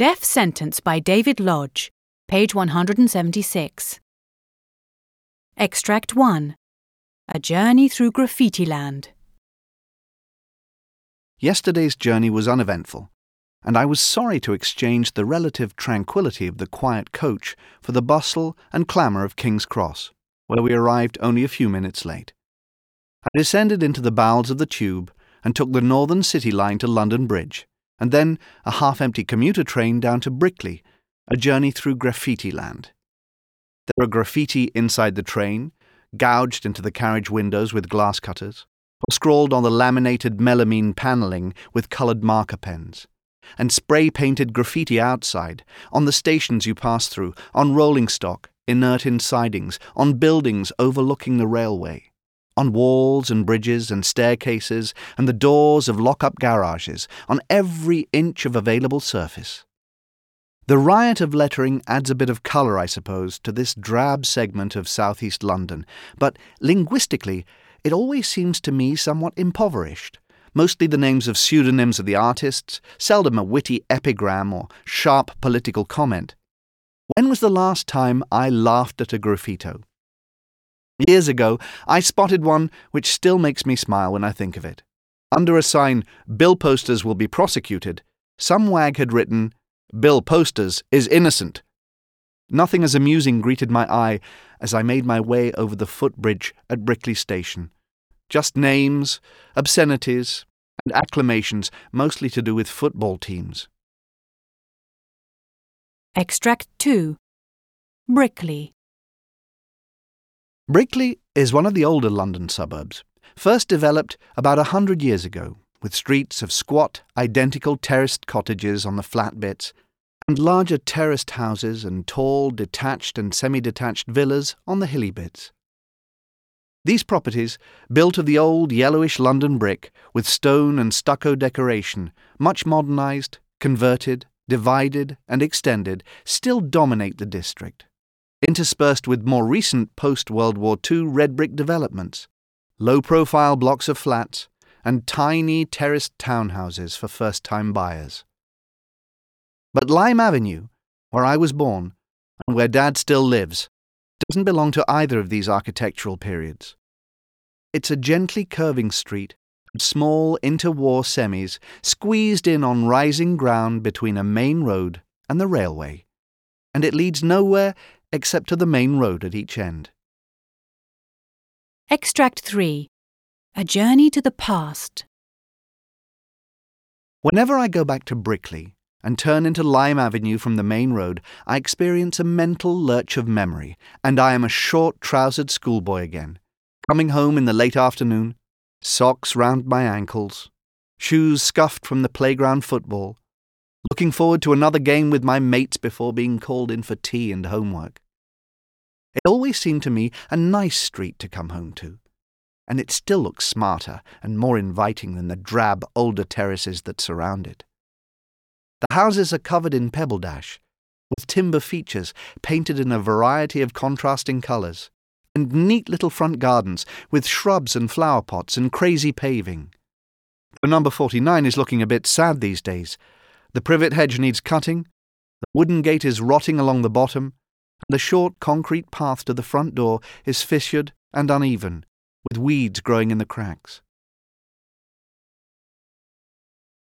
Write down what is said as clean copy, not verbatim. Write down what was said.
Death Sentence by David Lodge, page 176. Extract 1. A Journey Through Graffiti Land. Yesterday's journey was uneventful, and I was sorry to exchange the relative tranquillity of the quiet coach for the bustle and clamour of King's Cross, where we arrived only a few minutes late. I descended into the bowels of the tube and took the Northern City line to London Bridge, and then a half-empty commuter train down to Brickley, a journey through graffiti land. There are graffiti inside the train, gouged into the carriage windows with glass cutters, or scrawled on the laminated melamine panelling with coloured marker pens, and spray-painted graffiti outside, on the stations you pass through, on rolling stock, inert in sidings, on buildings overlooking the railway, on walls and bridges and staircases and the doors of lock-up garages, on every inch of available surface. The riot of lettering adds a bit of colour, I suppose, to this drab segment of southeast London, but linguistically it always seems to me somewhat impoverished. Mostly the names of pseudonyms of the artists, seldom a witty epigram or sharp political comment. When was the last time I laughed at a graffito? Years ago, I spotted one which still makes me smile when I think of it. Under a sign, "Bill Posters will be prosecuted," some wag had written, "Bill Posters is innocent." Nothing as amusing greeted my eye as I made my way over the footbridge at Brickley Station. Just names, obscenities, and acclamations, mostly to do with football teams. Extract 2. Brickley. Brickley is one of the older London suburbs, first developed about 100 years ago, with streets of squat, identical terraced cottages on the flat bits, and larger terraced houses and tall, detached and semi-detached villas on the hilly bits. These properties, built of the old yellowish London brick, with stone and stucco decoration, much modernised, converted, divided and extended, still dominate the district, interspersed with more recent post-World War II red brick developments, low-profile blocks of flats, and tiny terraced townhouses for first-time buyers. But Lime Avenue, where I was born, and where Dad still lives, doesn't belong to either of these architectural periods. It's a gently curving street of small interwar semis squeezed in on rising ground between a main road and the railway, and it leads nowhere except to the main road at each end. Extract 3. A Journey to the Past. Whenever I go back to Brickley and turn into Lime Avenue from the main road, I experience a mental lurch of memory, and I am a short-trousered schoolboy again, coming home in the late afternoon, socks round my ankles, shoes scuffed from the playground football, looking forward to another game with my mates before being called in for tea and homework. It always seemed to me a nice street to come home to, and it still looks smarter and more inviting than the drab older terraces that surround it. The houses are covered in pebble dash, with timber features painted in a variety of contrasting colours, and neat little front gardens with shrubs and flower pots and crazy paving. The number 49 is looking a bit sad these days. The privet hedge needs cutting, the wooden gate is rotting along the bottom, and the short concrete path to the front door is fissured and uneven, with weeds growing in the cracks.